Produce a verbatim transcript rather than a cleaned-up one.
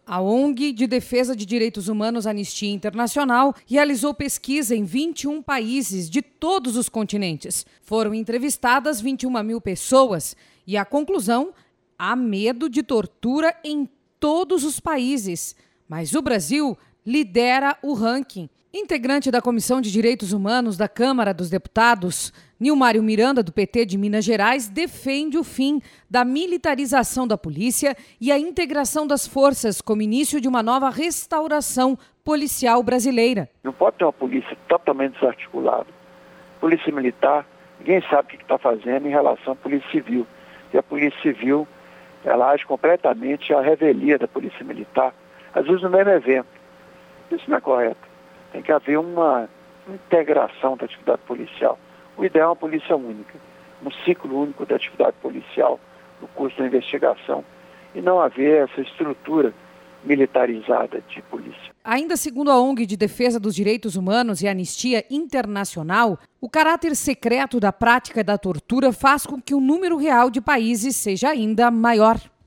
A ONG de Defesa de Direitos Humanos Anistia Internacional realizou pesquisa em vinte e um países de todos os continentes. Foram entrevistadas vinte e uma mil pessoas e a conclusão: há medo de tortura em todos os países. Mas o Brasil lidera o ranking. Integrante da Comissão de Direitos Humanos da Câmara dos Deputados, Nilmário Miranda, do P T de Minas Gerais, defende o fim da militarização da polícia e a integração das forças como início de uma nova restauração policial brasileira. Não pode ter uma polícia totalmente desarticulada. Polícia militar, ninguém sabe o que está fazendo em relação à polícia civil. E a polícia civil, ela age completamente à revelia da polícia militar, às vezes no mesmo evento. Isso não é correto. Tem que haver uma integração da atividade policial. O ideal é uma polícia única, um ciclo único da atividade policial no curso da investigação e não haver essa estrutura militarizada de polícia. Ainda segundo a ONG de Defesa dos Direitos Humanos e Anistia Internacional, o caráter secreto da prática da tortura faz com que o número real de países seja ainda maior.